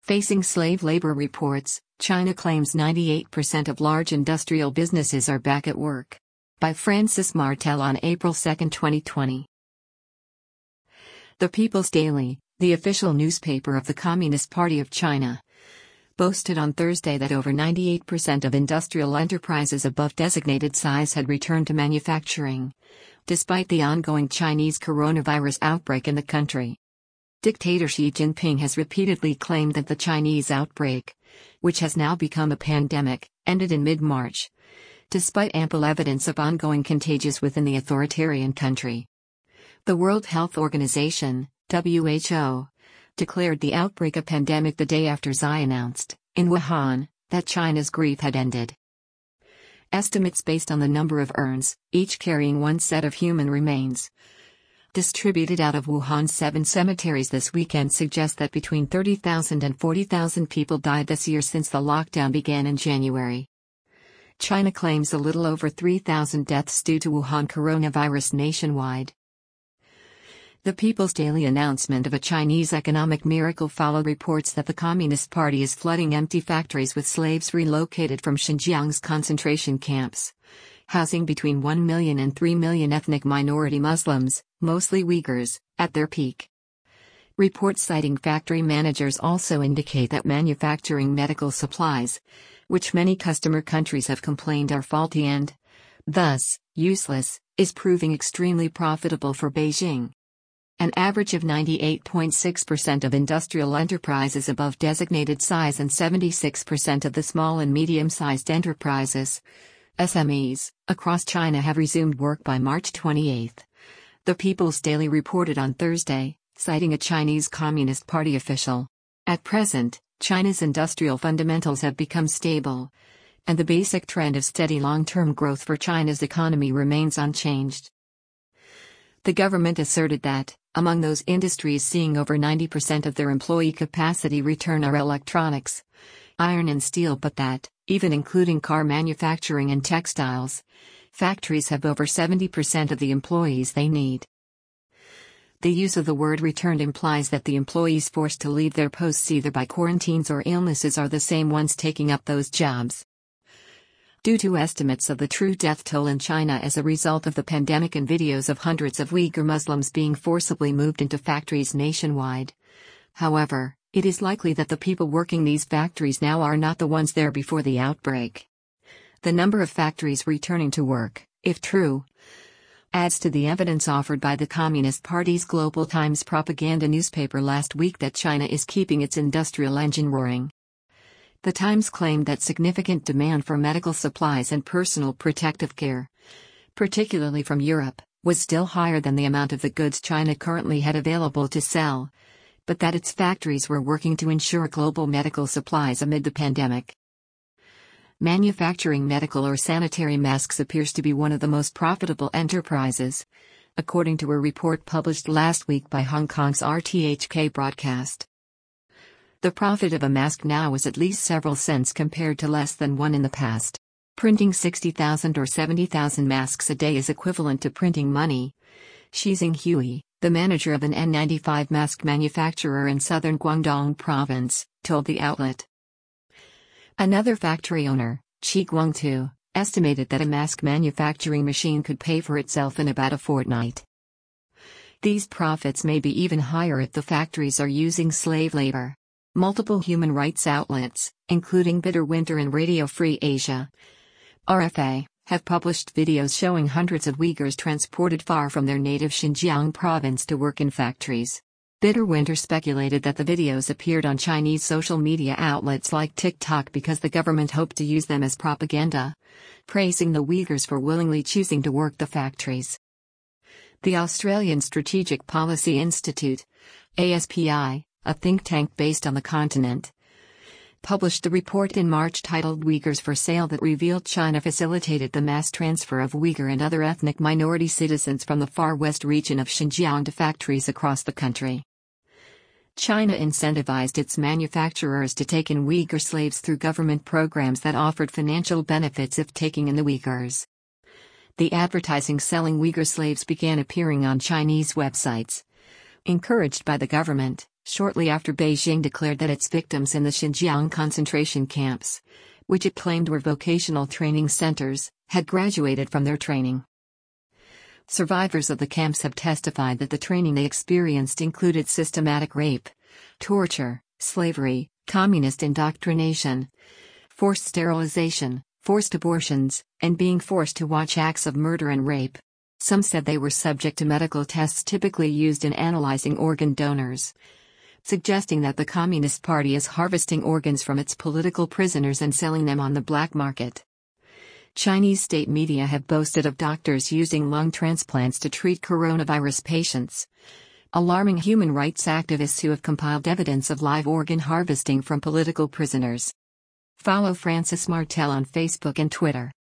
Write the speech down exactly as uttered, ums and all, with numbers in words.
Facing slave labor reports, China claims ninety-eight percent of large industrial businesses are back at work. By Francis Martel on April second, twenty twenty. The People's Daily, the official newspaper of the Communist Party of China, boasted on Thursday that over ninety-eight percent of industrial enterprises above designated size had returned to manufacturing, despite the ongoing Chinese coronavirus outbreak in the country. Dictator Xi Jinping has repeatedly claimed that the Chinese outbreak, which has now become a pandemic, ended in mid-March, despite ample evidence of ongoing contagions within the authoritarian country. The World Health Organization, W H O, declared the outbreak a pandemic the day after Xi announced, in Wuhan, that China's grief had ended. Estimates based on the number of urns, each carrying one set of human remains, distributed out of Wuhan's seven cemeteries this weekend suggest that between thirty thousand and forty thousand people died this year since the lockdown began in January. China claims a little over three thousand deaths due to Wuhan coronavirus nationwide. The People's Daily announcement of a Chinese economic miracle followed reports that the Communist Party is flooding empty factories with slaves relocated from Xinjiang's concentration camps, housing between one million and three million ethnic minority Muslims, mostly Uyghurs, at their peak. Reports citing factory managers also indicate that manufacturing medical supplies, which many customer countries have complained are faulty and, thus, useless, is proving extremely profitable for Beijing. An average of ninety-eight point six percent of industrial enterprises above designated size and seventy-six percent of the small and medium-sized enterprises, S M Es, across China have resumed work by March twenty-eighth. The People's Daily reported on Thursday, citing a Chinese Communist Party official. At present, China's industrial fundamentals have become stable, and the basic trend of steady long-term growth for China's economy remains unchanged. The government asserted that, among those industries seeing over ninety percent of their employee capacity return are electronics, iron and steel, but that, even including car manufacturing and textiles, factories have over seventy percent of the employees they need. The use of the word returned implies that the employees forced to leave their posts either by quarantines or illnesses are the same ones taking up those jobs. Due to estimates of the true death toll in China as a result of the pandemic and videos of hundreds of Uyghur Muslims being forcibly moved into factories nationwide, however, it is likely that the people working these factories now are not the ones there before the outbreak. The number of factories returning to work, if true, adds to the evidence offered by the Communist Party's Global Times propaganda newspaper last week that China is keeping its industrial engine roaring. The Times claimed that significant demand for medical supplies and personal protective care, particularly from Europe, was still higher than the amount of the goods China currently had available to sell, but that its factories were working to ensure global medical supplies amid the pandemic. Manufacturing medical or sanitary masks appears to be one of the most profitable enterprises, according to a report published last week by Hong Kong's R T H K broadcast. The profit of a mask now is at least several cents compared to less than one in the past. Printing sixty thousand or seventy thousand masks a day is equivalent to printing money, Shi Xinghui, the manager of an N ninety-five mask manufacturer in southern Guangdong province, told the outlet. Another factory owner, Chi Guangtu, estimated that a mask manufacturing machine could pay for itself in about a fortnight. These profits may be even higher if the factories are using slave labor. Multiple human rights outlets, including Bitter Winter and Radio Free Asia, R F A, have published videos showing hundreds of Uyghurs transported far from their native Xinjiang province to work in factories. Bitter Winter speculated that the videos appeared on Chinese social media outlets like TikTok because the government hoped to use them as propaganda, praising the Uyghurs for willingly choosing to work the factories. The Australian Strategic Policy Institute, A S P I, a think tank based on the continent, published a report in March titled Uyghurs for Sale that revealed China facilitated the mass transfer of Uyghur and other ethnic minority citizens from the far west region of Xinjiang to factories across the country. China incentivized its manufacturers to take in Uyghur slaves through government programs that offered financial benefits if taking in the Uyghurs. The advertising selling Uyghur slaves began appearing on Chinese websites. Encouraged by the government, shortly after Beijing declared that its victims in the Xinjiang concentration camps, which it claimed were vocational training centers, had graduated from their training. Survivors of the camps have testified that the training they experienced included systematic rape, torture, slavery, communist indoctrination, forced sterilization, forced abortions, and being forced to watch acts of murder and rape. Some said they were subject to medical tests typically used in analyzing organ donors, suggesting that the Communist Party is harvesting organs from its political prisoners and selling them on the black market. Chinese state media have boasted of doctors using lung transplants to treat coronavirus patients, alarming human rights activists who have compiled evidence of live organ harvesting from political prisoners. Follow Francis Martel on Facebook and Twitter.